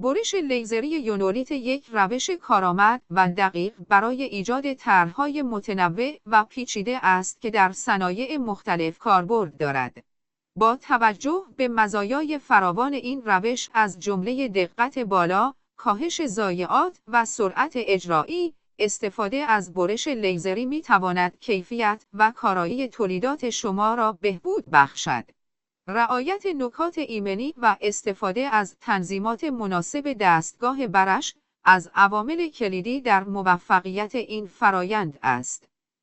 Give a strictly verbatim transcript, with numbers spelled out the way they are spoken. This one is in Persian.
برش لیزری یونولیت یک روش کارآمد و دقیق برای ایجاد طرح‌های متنوع و پیچیده است که در صنایع مختلف کاربرد دارد. با توجه به مزایای فراوان این روش از جمله دقت بالا، کاهش ضایعات و سرعت اجرایی، استفاده از برش لیزری می‌تواند کیفیت و کارایی تولیدات شما را بهبود بخشد. رعایت نکات ایمنی و استفاده از تنظیمات مناسب دستگاه برش از عوامل کلیدی در موفقیت این فرایند است.